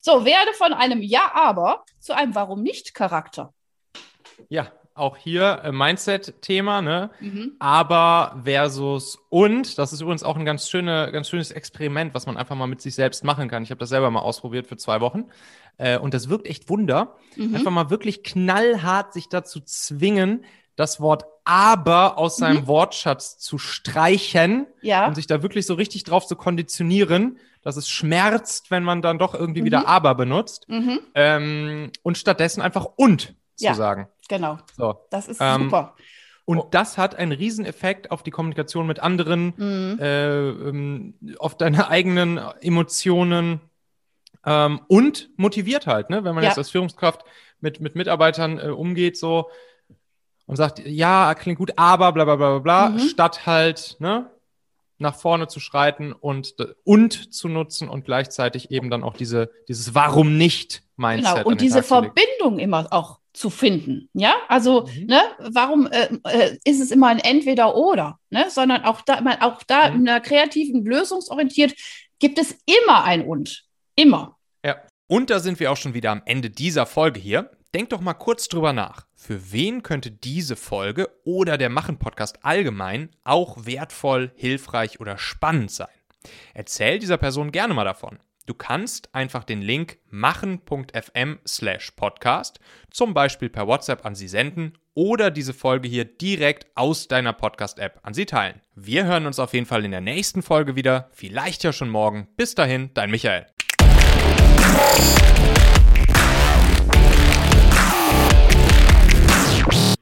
So, werde von einem Ja, aber zu einem Warum-nicht-Charakter. Ja, auch hier Mindset-Thema, ne? Aber versus und. Das ist übrigens auch ein ganz schönes Experiment, was man einfach mal mit sich selbst machen kann. Ich habe das selber mal ausprobiert für 2 Wochen. Und das wirkt echt Wunder. Einfach mal wirklich knallhart sich dazu zwingen, das Wort aber aus seinem Wortschatz zu streichen und sich da wirklich so richtig drauf zu konditionieren, dass es schmerzt, wenn man dann doch irgendwie wieder aber benutzt. Und stattdessen einfach und zu sagen. Genau. So. Das ist super. Und das hat einen Rieseneffekt auf die Kommunikation mit anderen, auf deine eigenen Emotionen und motiviert halt, ne? Wenn man jetzt als Führungskraft mit Mitarbeitern umgeht so und sagt, ja, klingt gut, aber bla bla bla bla, statt halt, ne, nach vorne zu schreiten und zu nutzen und gleichzeitig eben dann auch dieses Warum nicht Mindset. Genau, und diese Verbindung immer auch zu finden, ja, also, ne, warum ist es immer ein Entweder-Oder, ne, sondern auch da in einer kreativen, lösungsorientiert gibt es immer ein Und, immer. Ja. Und da sind wir auch schon wieder am Ende dieser Folge hier. Denk doch mal kurz drüber nach. Für wen könnte diese Folge oder der Machen-Podcast allgemein auch wertvoll, hilfreich oder spannend sein? Erzähl dieser Person gerne mal davon. Du kannst einfach den Link machen.fm/podcast zum Beispiel per WhatsApp an sie senden oder diese Folge hier direkt aus deiner Podcast-App an sie teilen. Wir hören uns auf jeden Fall in der nächsten Folge wieder, vielleicht ja schon morgen. Bis dahin, dein Michael.